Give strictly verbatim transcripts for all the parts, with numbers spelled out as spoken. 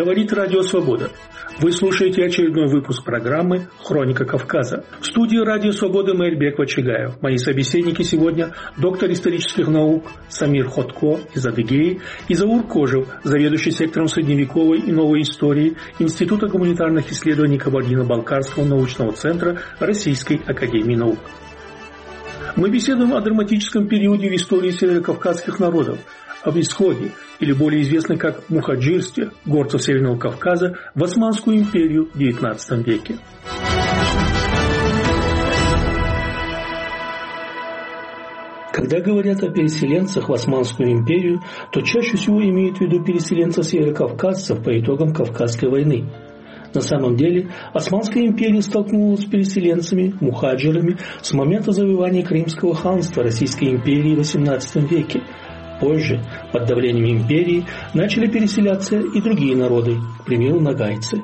Говорит Радио Свобода. Вы слушаете очередной выпуск программы «Хроника Кавказа». В студии Радио Свобода Мейрбек Вачигаев. Мои собеседники сегодня – доктор исторических наук Самир Ходко из Адыгеи и Заур Кожев, заведующий сектором средневековой и новой истории Института гуманитарных исследований Кабардино-Балкарского научного центра Российской академии наук. Мы беседуем о драматическом периоде в истории северокавказских народов, об исходе, или более известной как мухаджирстве, горцев Северного Кавказа в Османскую империю в девятнадцатом веке. Когда говорят о переселенцах в Османскую империю, то чаще всего имеют в виду переселенцев-северокавказцев по итогам Кавказской войны. На самом деле, Османская империя столкнулась с переселенцами, мухаджирами, с момента завоевания Крымского ханства Российской империи в восемнадцатом веке. Позже, под давлением империи, начали переселяться и другие народы, к примеру, нагайцы.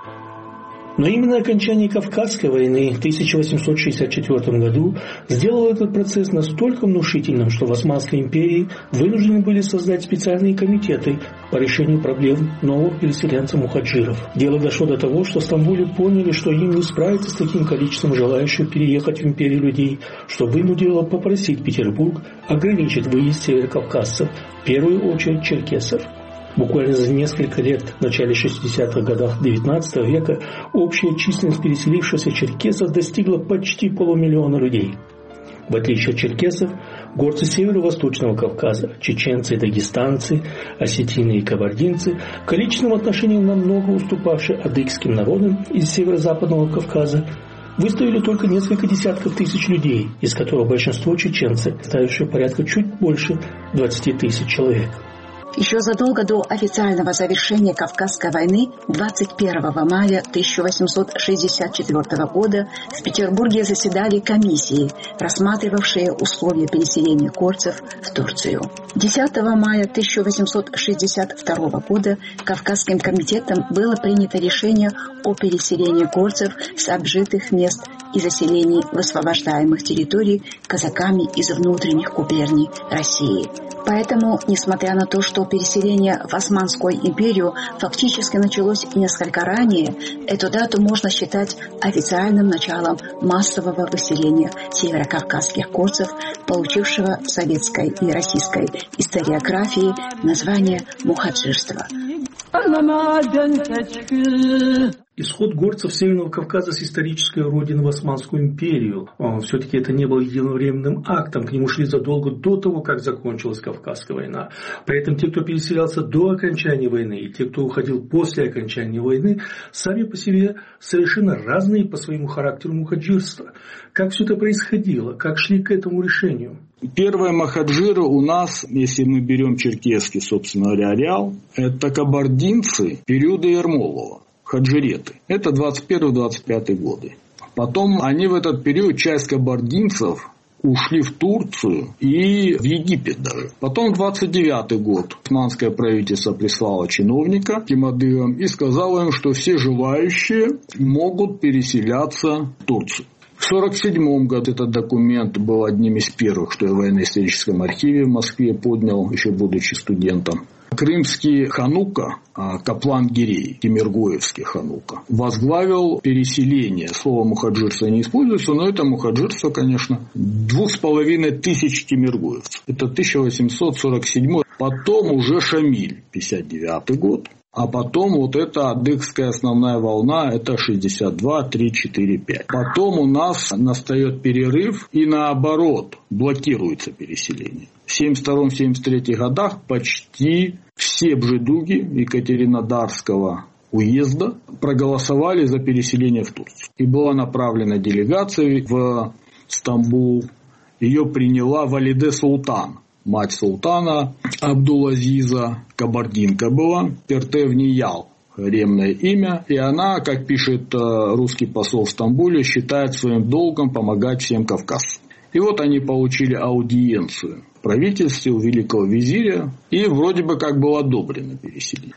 Но именно окончание Кавказской войны в тысяча восемьсот шестьдесят четвёртом году сделало этот процесс настолько внушительным, что в Османской империи вынуждены были создать специальные комитеты по решению проблем новых переселенцев-мухаджиров. Дело дошло до того, что в Стамбуле поняли, что им не справиться с таким количеством желающих переехать в империю людей, что вынудило попросить Петербург ограничить выезд северокавказцев, в первую очередь черкесов. Буквально за несколько лет, в начале шестидесятых годах девятнадцатого века, общая численность переселившихся черкесов достигла почти полумиллиона людей. В отличие от черкесов, горцы северо-восточного Кавказа, чеченцы и дагестанцы, осетины и кабардинцы, в количественном отношении намного уступавшие адыгским народам из северо-западного Кавказа, выставили только несколько десятков тысяч людей, из которых большинство чеченцы, ставившие порядка чуть больше двадцати тысяч человек. Еще задолго до официального завершения Кавказской войны, двадцать первого мая тысяча восемьсот шестьдесят четвёртого года, в Петербурге заседали комиссии, рассматривавшие условия переселения горцев в Турцию. десятого мая тысяча восемьсот шестьдесят второго года Кавказским комитетом было принято решение о переселении горцев с обжитых мест и заселении высвобождаемых территорий казаками из внутренних губерний России. Поэтому, несмотря на то, что переселение в Османскую империю фактически началось несколько ранее, эту дату можно считать официальным началом массового выселения северокавказских горцев, получившего в советской и российской историографии название мухаджирства. Исход горцев Северного Кавказа с исторической родины в Османскую империю. Все-таки это не было единовременным актом. К нему шли задолго до того, как закончилась Кавказская война. При этом те, кто переселялся до окончания войны, и те, кто уходил после окончания войны, сами по себе совершенно разные по своему характеру мухаджирства. Как все это происходило? Как шли к этому решению? Первые мухаджиры у нас, если мы берем черкесский, собственно говоря, ареал, это кабардинцы периода Ермолова. Хаджиреты. Это двадцать первый - двадцать пятый годы. Потом они в этот период, часть кабардинцев, ушли в Турцию и в Египет даже. Потом двадцать девятый год османское правительство прислало чиновника к адыгам и сказало им, что все желающие могут переселяться в Турцию. В сорок седьмом году этот документ был одним из первых, что я в военно-историческом архиве в Москве поднял, еще будучи студентом. Крымский ханука, Каплан Гирей, Темиргоевский ханука, возглавил переселение. Слово мухаджирство не используется, но это мухаджирство, конечно, двух с половиной тысяч темиргоевцев. Это тысяча восемьсот сорок седьмой. Потом уже Шамиль, пятьдесят девятый год. А потом вот эта адыгская основная волна, это шестьдесят два, три, четыре, пять. Потом у нас настает перерыв и наоборот блокируется переселение. В семьдесят втором - семьдесят третьем годах почти все бжедуги Екатеринодарского уезда проголосовали за переселение в Турцию. И была направлена делегация в Стамбул. Ее приняла Валиде Султан. Мать султана Абдул-Азиза, кабардинка была, Пертевниял, ремное имя. И она, как пишет русский посол в Стамбуле, считает своим долгом помогать всем кавказцам. И вот они получили аудиенцию в правительстве у великого визиря, и вроде бы как было одобрено переселение.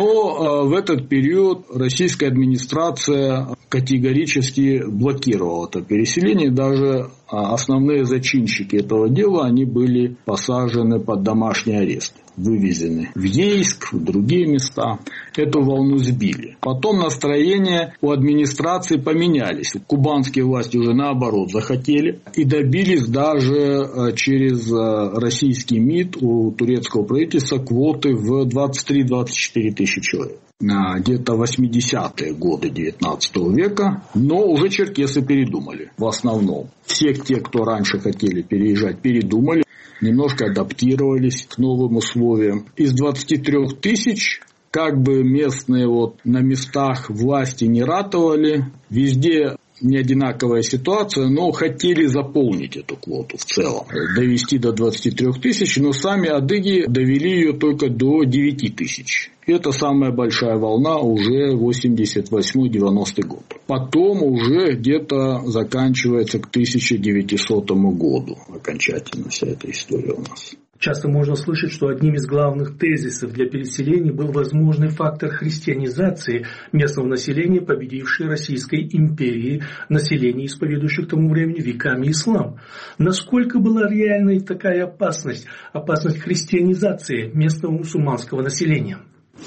Но в этот период российская администрация категорически блокировала это переселение. Даже основные зачинщики этого дела, они были посажены под домашний арест. вывезены в Ейск, в другие места. Эту волну сбили. Потом настроения у администрации поменялись. Кубанские власти уже наоборот захотели. И добились даже через российский МИД у турецкого правительства квоты в двадцать три - двадцать четыре тысячи человек. Где-то восьмидесятые годы девятнадцатого века. Но уже черкесы передумали в основном. Все те, кто раньше хотели переезжать, передумали. Немножко адаптировались к новым условиям. Из двадцати трёх тысяч, как бы местные вот на местах власти не ратовали, везде не одинаковая ситуация, но хотели заполнить эту квоту в целом, довести до двадцати трёх тысяч, но сами адыги довели ее только до девяти тысяч. Это самая большая волна уже восемьдесят восьмой - девяностый год. Потом уже где-то заканчивается к тысяча девятисотому году окончательно вся эта история у нас. Часто можно слышать, что одним из главных тезисов для переселения был возможный фактор христианизации местного населения, победившей Российской империи, населения, исповедующих к тому времени веками ислам. Насколько была реальной такая опасность, опасность христианизации местного мусульманского населения?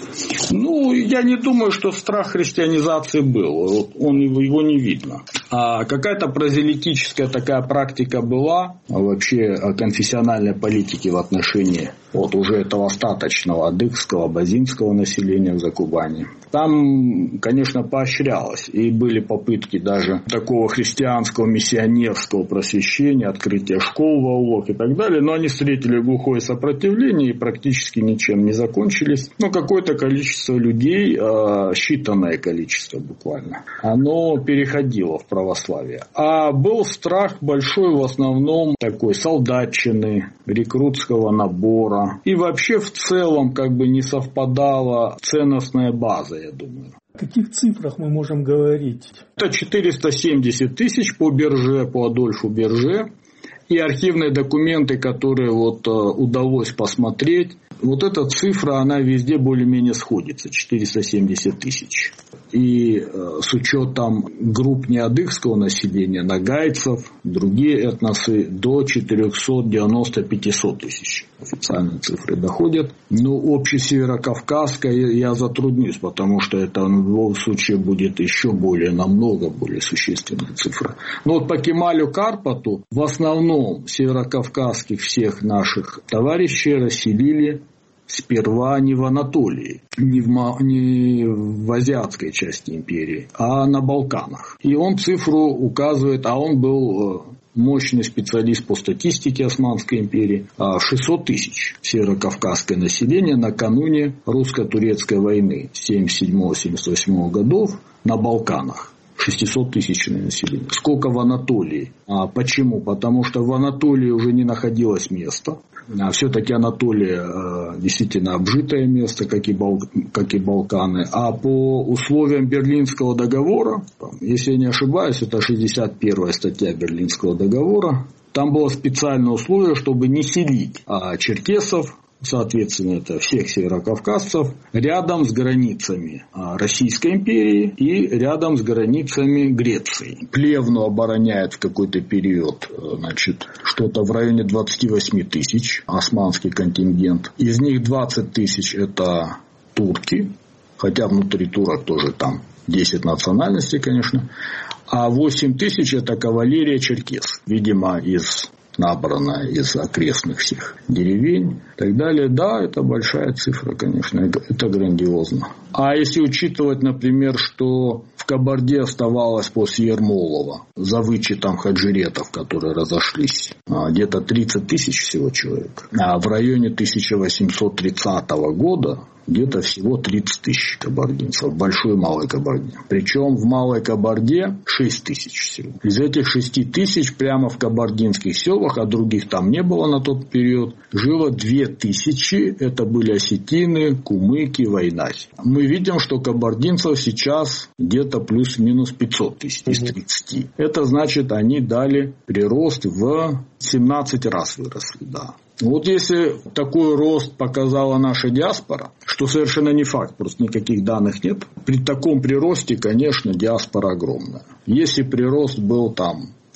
Ну, я не думаю, что страх христианизации был. Он, его не видно. А какая-то прозелитическая такая практика была, вообще конфессиональной политики в отношении вот уже этого остаточного адыгского, базинского населения в Закубани. Там, конечно, поощрялось. И были попытки даже такого христианского миссионерского просвещения, открытия школ в аулах и так далее. Но они встретили глухое сопротивление и практически ничем не закончились. Но какое-то количество людей, считанное количество буквально, оно переходило в православие. А был страх большой в основном такой солдатчины, рекрутского набора. И вообще в целом как бы не совпадала ценностная база, я думаю. О каких цифрах мы можем говорить? Это четыреста семьдесят тысяч по Берже, по Адольфу Берже. И архивные документы, которые вот удалось посмотреть, вот эта цифра, она везде более-менее сходится, четыреста семьдесят тысяч. И э, с учетом групп неадыгского населения, нагайцев, другие этносы, до четырехсот девяноста - пятисот тысяч. Официальные цифры доходят. Но общесеверокавказская я затруднюсь, потому что это в любом случае будет еще более, намного более существенная цифра. Но вот по Кемалю Карпату в основном северокавказских всех наших товарищей расселили сперва не в Анатолии, не в, не в азиатской части империи, а на Балканах. И он цифру указывает, а он был мощный специалист по статистике Османской империи, шестьсот тысяч северокавказское население накануне русско-турецкой войны семьдесят седьмого - семьдесят восьмого годов на Балканах. шестисоттысячное население. Сколько в Анатолии? А почему? Потому что в Анатолии уже не находилось места. А все-таки Анатолия э, действительно обжитое место, как и, Бал... как и Балканы. А по условиям Берлинского договора, если я не ошибаюсь, это шестьдесят первая статья Берлинского договора, там было специальное условие, чтобы не селить а черкесов, соответственно, это всех северокавказцев, рядом с границами Российской империи и рядом с границами Греции. Плевну обороняет в какой-то период, значит, что-то в районе двадцать восемь тысяч, османский контингент. Из них двадцать тысяч это турки, хотя внутри турок тоже там десять национальностей, конечно. А восемь тысяч это кавалерия черкес, видимо, из... набрано из окрестных всех деревень и так далее. Да, это большая цифра, конечно, это грандиозно. А если учитывать, например, что в Кабарде оставалось после Ермолова, за вычетом хаджиретов, которые разошлись, где-то тридцать тысяч всего человек, а в районе тысяча восемьсот тридцатого года где-то всего тридцать тысяч кабардинцев. Большой и малой Кабарде. Причем в малой Кабарде шесть тысяч всего. Из этих шести тысяч прямо в кабардинских селах, а других там не было на тот период, жило две тысячи. Это были осетины, кумыки, вайнаси. Мы видим, что кабардинцев сейчас где-то плюс-минус пятьсот тысяч из тридцати. Это значит, они дали прирост в семнадцать раз выросли. Да. Вот если такой рост показала наша диаспора, что совершенно не факт, просто никаких данных нет, при таком приросте, конечно, диаспора огромная. Если прирост был там в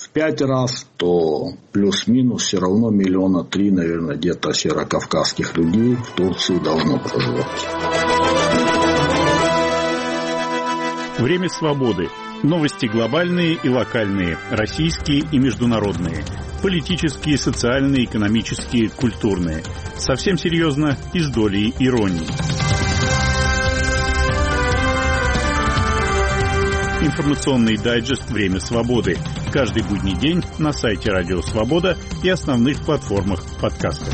в пять раз, то плюс-минус все равно миллиона три, наверное, где-то северокавказских людей в Турции должно проживать. Время свободы. Новости глобальные и локальные, российские и международные, политические, социальные, экономические, культурные. Совсем серьезно и с долей иронии. Информационный дайджест «Время свободы». Каждый будний день на сайте Радио Свобода и основных платформах подкастов.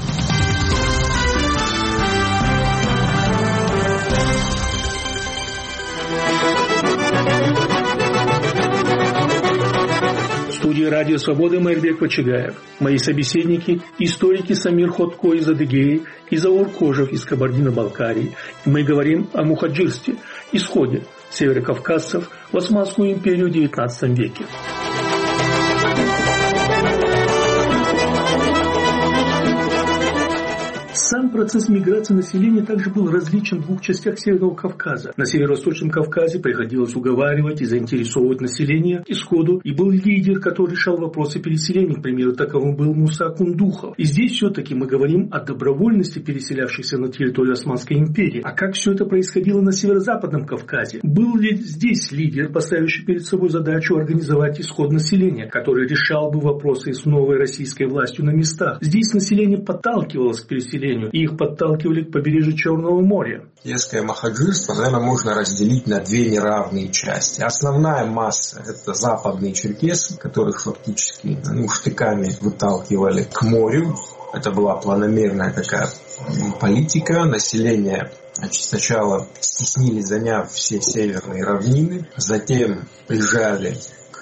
В студии Радио Свобода Майрбек Вачигаев. Мои собеседники – историки Самир Ходко из Адыгеи и Заур Кожев из Кабардино-Балкарии. И мы говорим о мухаджирстве, исходе северокавказцев в Османскую империю в девятнадцатом веке. Сам процесс миграции населения также был различен в двух частях Северного Кавказа. На Северо-Восточном Кавказе приходилось уговаривать и заинтересовывать население к исходу, и был лидер, который решал вопросы переселения, к примеру, таковым был Муса Кундухов. И здесь все-таки мы говорим о добровольности переселявшихся на территорию Османской империи. А как все это происходило на Северо-Западном Кавказе? Был ли здесь лидер, поставивший перед собой задачу организовать исход населения, который решал бы вопросы с новой российской властью на местах? Здесь население подталкивалось к переселению, и их подталкивали к побережью Черного моря. Черкесское махаджирство, наверное, можно разделить на две неравные части. Основная масса – это западные черкесы, которых фактически ну, штыками выталкивали к морю. Это была планомерная такая политика. Население, значит, сначала стеснили, заняв все северные равнины, затем прижали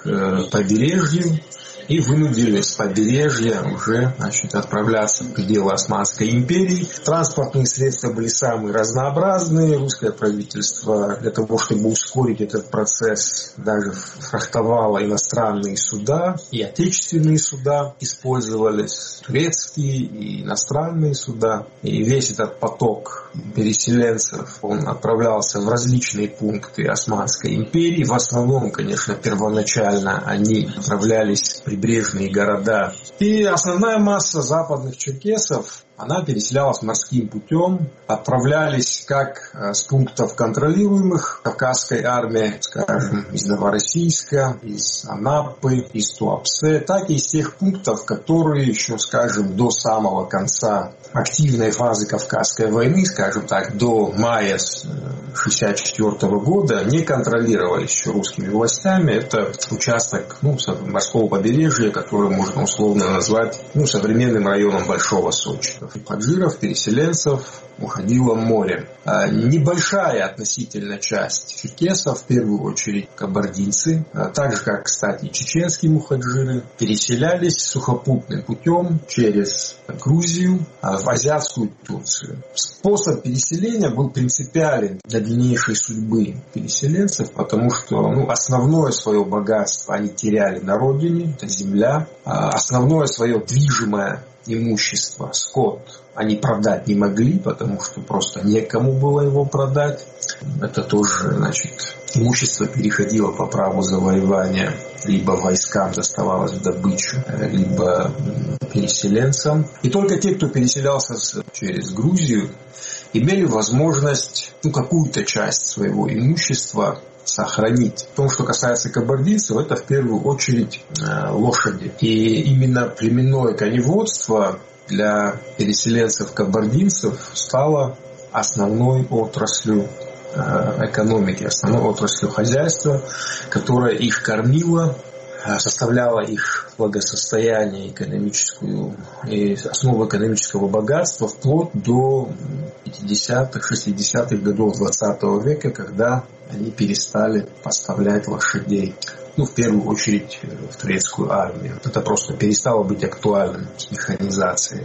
к побережью и вынудили с побережья уже, значит, отправляться в пределы Османской империи. Транспортные средства были самые разнообразные. Русское правительство для того, чтобы ускорить этот процесс, даже фрахтовало иностранные суда и отечественные суда. Использовались турецкие и иностранные суда. И весь этот поток переселенцев, он отправлялся в различные пункты Османской империи. В основном, конечно, первоначально они отправлялись в прибрежные города. И основная масса западных черкесов, она переселялась морским путем, отправлялись как с пунктов, контролируемых Кавказской армией, скажем, из Новороссийска, из Анапы, из Туапсе, так и из тех пунктов, которые еще, скажем, до самого конца активной фазы Кавказской войны, скажем так, до мая шестьдесят четвёртого года, не контролировались еще русскими властями. Это участок ну, морского побережья, который можно условно назвать ну, современным районом Большого Сочи. Мухаджиров, переселенцев уходило море. А небольшая относительно часть черкесов, в первую очередь кабардинцы, а также как, кстати, чеченские мухаджиры, переселялись сухопутным путем через Грузию в азиатскую Турцию. Способ переселения был принципиален для дальнейшей судьбы переселенцев, потому что ну, основное свое богатство они теряли на родине, это земля, а основное свое движимое имущество, скот, они продать не могли, потому что просто некому было его продать. Это тоже, значит, имущество переходило по праву завоевания, либо войскам доставалось в добычу, либо переселенцам. И только те, кто переселялся через Грузию, имели возможность ну, какую-то часть своего имущества сохранить. В том, что касается кабардинцев, это в первую очередь э, лошади. И именно племенное коневодство для переселенцев-кабардинцев стало основной отраслью э, экономики, основной отраслью хозяйства, которая их кормила, э, составляла их благосостояние, экономическую и основу экономического богатства вплоть до пятидесятых, шестидесятых годов двадцатого века, когда они перестали поставлять лошадей. Ну, в первую очередь в турецкую армию. Это просто перестало быть актуальным с механизацией.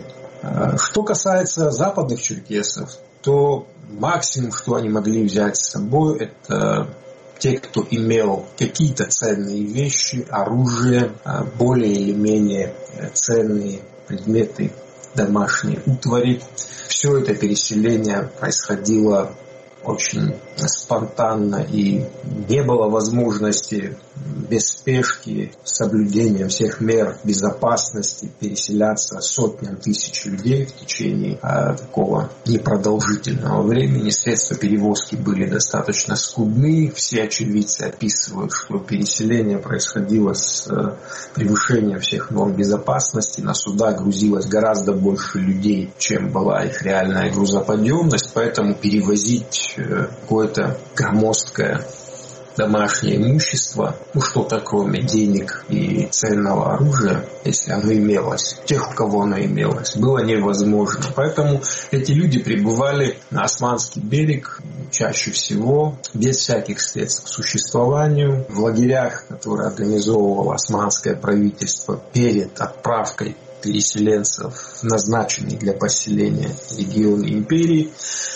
Что касается западных черкесов, то максимум, что они могли взять с собой, это те, кто имел какие-то ценные вещи, оружие, более или менее ценные предметы, домашние утвари. Все это переселение происходило очень спонтанно, и не было возможности без спешки, с соблюдением всех мер безопасности переселяться сотням тысяч людей в течение а, такого непродолжительного времени. Средства перевозки были достаточно скудны. Все очевидцы описывают, что переселение происходило с а, превышением всех норм безопасности. На суда грузилось гораздо больше людей, чем была их реальная грузоподъемность, поэтому перевозить а, какое-то громоздкое домашнее имущество, ну что-то кроме денег и ценного оружия, если оно имелось, тех, у кого оно имелось, было невозможно. Поэтому эти люди прибывали на Османский берег чаще всего без всяких средств к существованию, в лагерях, которые организовывало османское правительство перед отправкой переселенцев в назначенные для поселения регионы империи.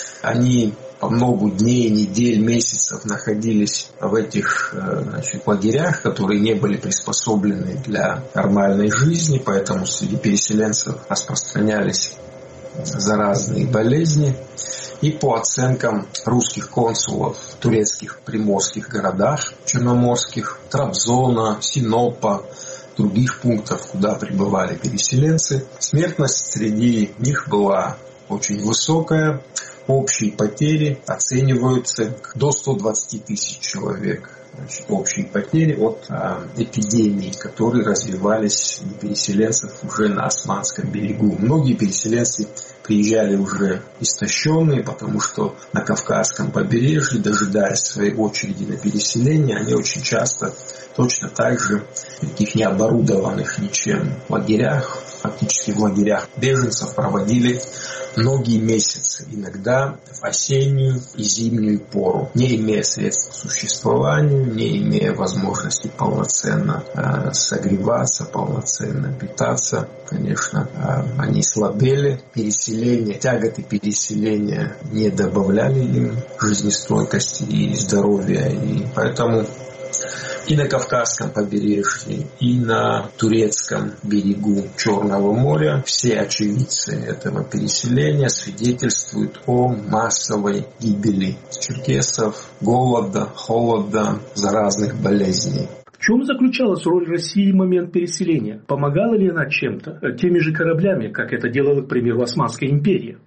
Они по много дней, недель, месяцев находились в этих значит, лагерях, которые не были приспособлены для нормальной жизни, поэтому среди переселенцев распространялись заразные болезни. И по оценкам русских консулов в турецких приморских городах, черноморских, Трабзона, Синопа, других пунктов, куда прибывали переселенцы, смертность среди них была очень высокая. Общие потери оцениваются до ста двадцати тысяч человек. Значит, общие потери от а, эпидемий, которые развивались у переселенцев уже на Османском берегу. Многие переселенцы приезжали уже истощенные, потому что на Кавказском побережье, дожидаясь своей очереди на переселение, они очень часто точно так же в таких необорудованных ничем лагерях, фактически в лагерях беженцев проводили многие месяцы, иногда в осеннюю и зимнюю пору, не имея средств к существованию, не имея возможности полноценно э, согреваться, полноценно питаться. Конечно, э, они слабели. Переселение, тяготы переселения не добавляли им жизнестойкости и здоровья. И поэтому и на Кавказском побережье, и на турецком берегу Черного моря все очевидцы этого переселения свидетельствуют о массовой гибели черкесов, голода, холода, заразных болезней. В чем заключалась роль России в момент переселения? Помогала ли она чем-то? Теми же кораблями, как это делала, к примеру, Османская империя?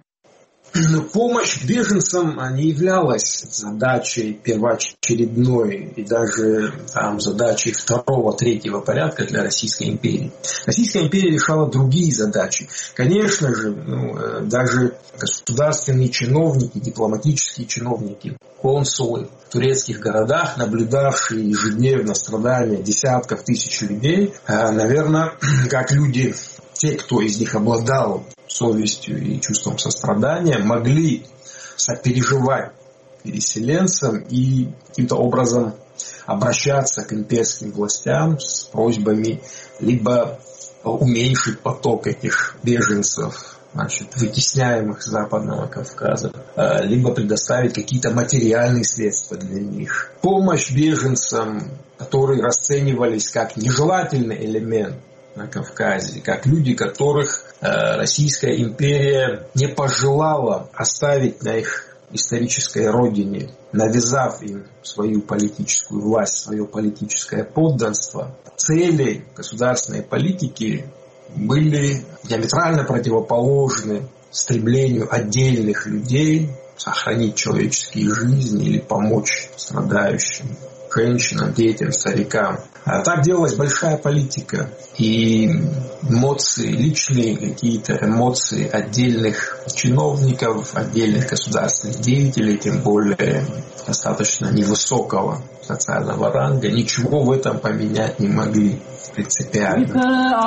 Помощь беженцам не являлась задачей первоочередной и даже там, задачей второго, третьего порядка для Российской империи. Российская империя решала другие задачи. Конечно же, ну, даже государственные чиновники, дипломатические чиновники, консулы в турецких городах, наблюдавшие ежедневно страдания десятков тысяч людей, наверное, как люди, те, кто из них обладал совестью и чувством сострадания, могли сопереживать переселенцам и каким-то образом обращаться к имперским властям с просьбами либо уменьшить поток этих беженцев, значит, вытесняемых с Западного Кавказа, либо предоставить какие-то материальные средства для них. Помощь беженцам, которые расценивались как нежелательный элемент на Кавказе, как люди, которых э, Российская империя не пожелала оставить на их исторической родине, навязав им свою политическую власть, свое политическое подданство. Цели государственной политики были диаметрально противоположны стремлению отдельных людей сохранить человеческие жизни или помочь страдающим женщинам, детям, старикам. А так делалась большая политика. И эмоции, личные какие-то эмоции отдельных чиновников, отдельных государственных деятелей, тем более достаточно невысокого социального ранга, ничего в этом поменять не могли принципиально.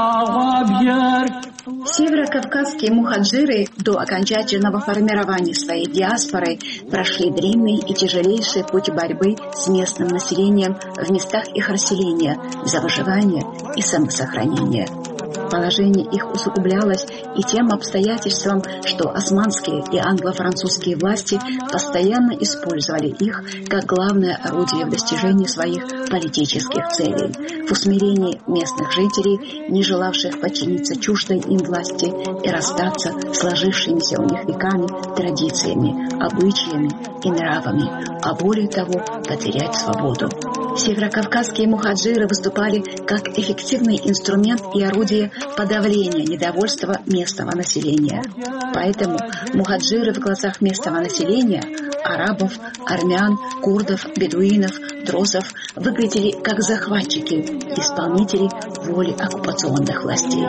Северокавказские мухаджиры до окончательного формирования своей диаспоры прошли длинный и тяжелейший путь борьбы с местным населением в местах их расселения за выживание и самосохранение. Положение их усугублялось и тем обстоятельством, что османские и англо-французские власти постоянно использовали их как главное орудие в достижении своих политических целей, в усмирении местных жителей, не желавших подчиниться чуждой им власти и расстаться с сложившимися у них веками традициями, обычаями и нравами, а более того, потерять свободу. Северокавказские мухаджиры выступали как эффективный инструмент и орудие подавления недовольства местного населения. Поэтому мухаджиры в глазах местного населения, арабов, армян, курдов, бедуинов, дрозов, выглядели как захватчики, исполнители воли оккупационных властей.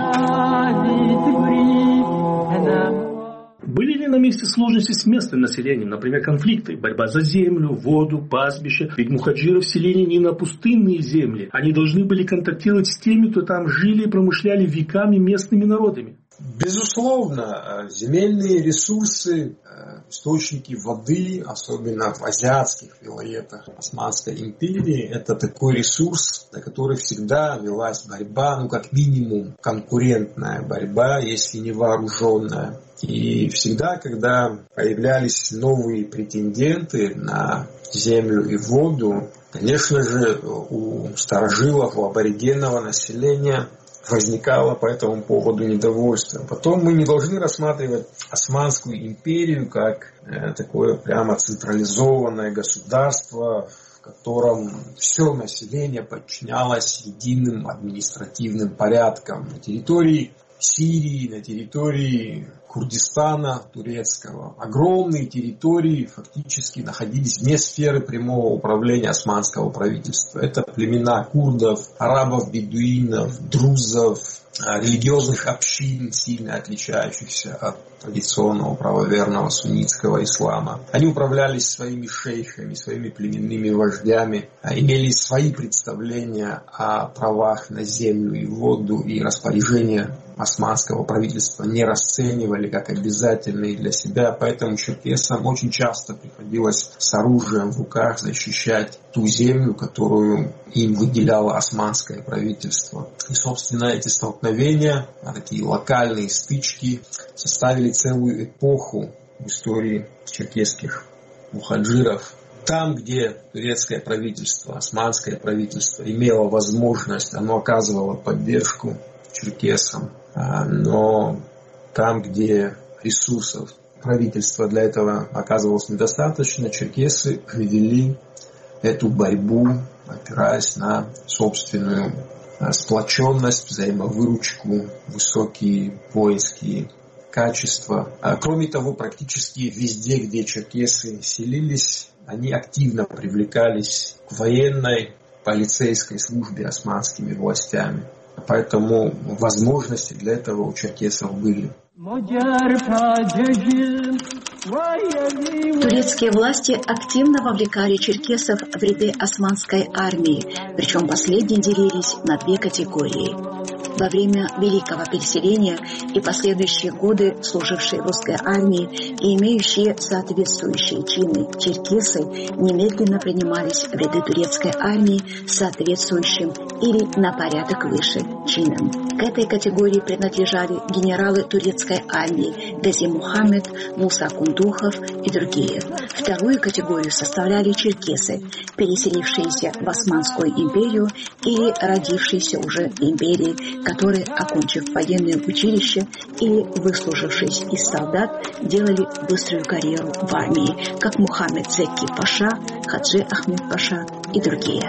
Были ли на месте сложности с местным населением, например, конфликты, борьба за землю, воду, пастбище? Ведь мухаджиры вселили не на пустынные земли. Они должны были контактировать с теми, кто там жили и промышляли веками местными народами. Безусловно, земельные ресурсы, источники воды, особенно в азиатских вилаетах Османской империи, это такой ресурс, на который всегда велась борьба, ну как минимум конкурентная борьба, если не вооруженная. И всегда, когда появлялись новые претенденты на землю и воду, конечно же, у старожилов, у аборигенного населения возникало по этому поводу недовольство. Потом мы не должны рассматривать Османскую империю как э, такое прямо централизованное государство, в котором все население подчинялось единым административным порядкам. На территории Сирии, на территории Курдистана турецкого огромные территории фактически находились вне сферы прямого управления османского правительства. Это племена курдов, арабов, бедуинов, друзов, религиозных общин, сильно отличающихся от традиционного правоверного суннитского ислама. Они управлялись своими шейхами, своими племенными вождями, имели свои представления о правах на землю и воду, и распоряжения османского правительства не расценивали как обязательные для себя, поэтому черкесам очень часто приходилось с оружием в руках защищать ту землю, которую им выделяло османское правительство. И, собственно, эти столкновения, такие локальные стычки, составили целую эпоху в истории черкесских мухаджиров. Там, где турецкое правительство, османское правительство имело возможность, оно оказывало поддержку черкесам, но там, где ресурсов правительства для этого оказывалось недостаточно, черкесы вели эту борьбу, опираясь на собственную сплоченность, взаимовыручку, высокие воинские качества. Кроме того, практически везде, где черкесы селились, они активно привлекались к военной, полицейской службе османскими властями. Поэтому возможности для этого у черкесов были. Турецкие власти активно вовлекали черкесов в ряды османской армии, причем последние делились на две категории. Во время Великого переселения и последующие годы служившие в русской армии и имеющие соответствующие чины черкесы немедленно принимались в ряды турецкой армии с соответствующим или на порядок выше чином. К этой категории принадлежали генералы турецкой армии Гази Мухаммед, Муса Кундухов и другие. Вторую категорию составляли черкесы, переселившиеся в Османскую империю или родившиеся уже в империи, которые, окончив военное училище или выслужившись из солдат, делали быструю карьеру в армии, как Мухаммед Зекки Паша, Хаджи Ахмед Паша и другие.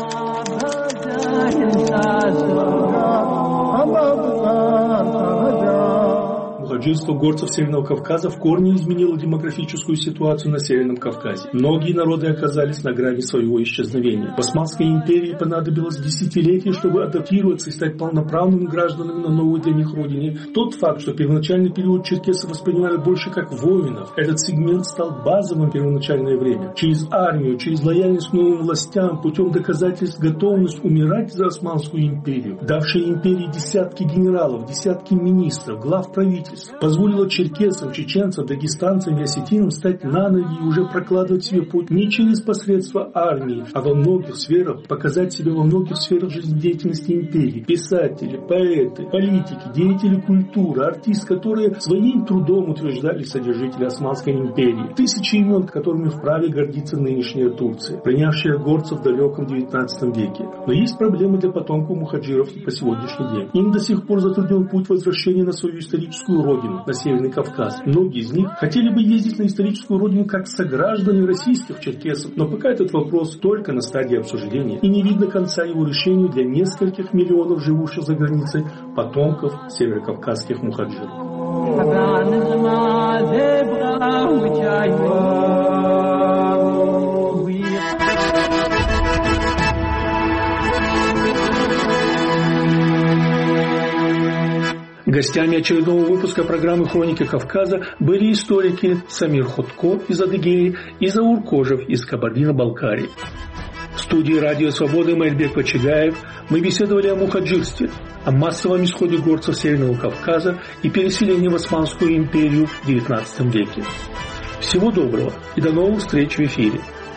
Мухаджирство горцев Северного Кавказа в корне изменило демографическую ситуацию на Северном Кавказе. Многие народы оказались на грани своего исчезновения. В Османской империи понадобилось десятилетия, чтобы адаптироваться и стать полноправными гражданами на новой для них родине. Тот факт, что первоначальный период черкесы воспринимали больше как воинов, этот сегмент стал базовым в первоначальное время. Через армию, через лояльность к новым властям, путем доказательств готовность умирать за Османскую империю, давшая империи десятки генералов, десятки министров, глав правительств, позволило черкесам, чеченцам, дагестанцам и осетинам стать на ноги и уже прокладывать себе путь не через посредство армии, а во многих сферах, показать себя во многих сферах жизнедеятельности империи. Писатели, поэты, политики, деятели культуры, артисты, которые своим трудом утверждали содержители Османской империи. Тысячи имен, которыми вправе гордиться нынешняя Турция, принявшая горцев в далеком девятнадцатом веке. Но есть проблемы для потомков мухаджиров по сегодняшний день. Им до сих пор затруднен путь возвращения на свою историческую родину, родину, на Северный Кавказ. Многие из них хотели бы ездить на историческую родину как сограждане российских черкесов, но пока этот вопрос только на стадии обсуждения, и не видно конца его решению для нескольких миллионов живущих за границей потомков северокавказских мухаджиров. Гостями очередного выпуска программы «Хроники Кавказа» были историки Самир Ходко из Адыгеи и Заур Кожев из Кабардино-Балкарии. В студии «Радио Свободы» Майрбек Почигаев мы беседовали о мухаджирстве, о массовом исходе горцев Северного Кавказа и переселении в Османскую империю в девятнадцатом веке. Всего доброго и до новых встреч в эфире.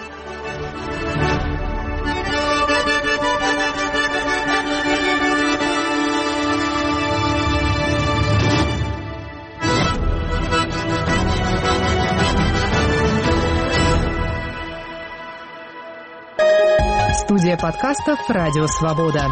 Студия подкастов «Радио Свобода».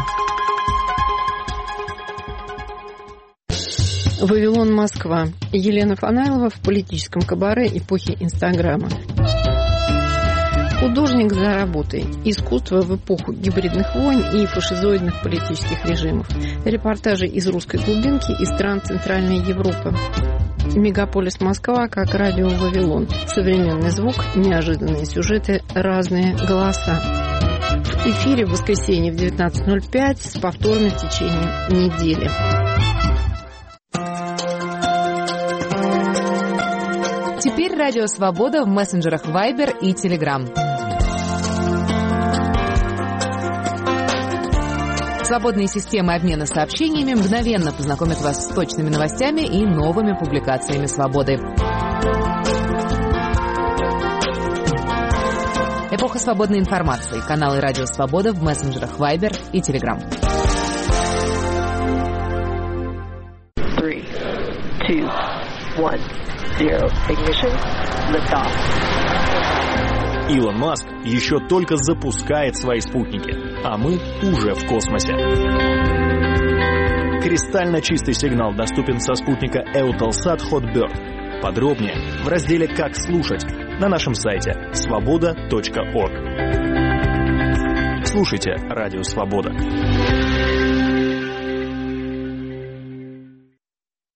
Вавилон, Москва. Елена Фанайлова в политическом кабаре эпохи Инстаграма. Художник за работой. Искусство в эпоху гибридных войн и фашизоидных политических режимов. Репортажи из русской глубинки и стран Центральной Европы. Мегаполис Москва как радио Вавилон. Современный звук, неожиданные сюжеты, разные голоса. В эфире в воскресенье в девятнадцать ноль пять с повторами в течение недели. Теперь Радио Свобода в мессенджерах Viber и Telegram. Свободные системы обмена сообщениями мгновенно познакомят вас с точными новостями и новыми публикациями «Свободы». Эпоха свободной информации. Каналы «Радио Свобода» в мессенджерах Viber и Telegram. Three, two, one, zero. Ignition. Lift off. Илон Маск еще только запускает свои спутники, а мы уже в космосе. Кристально чистый сигнал доступен со спутника Eutelsat Hotbird. Подробнее в разделе «Как слушать» на нашем сайте свобода точка орг. Слушайте «Радио Свобода».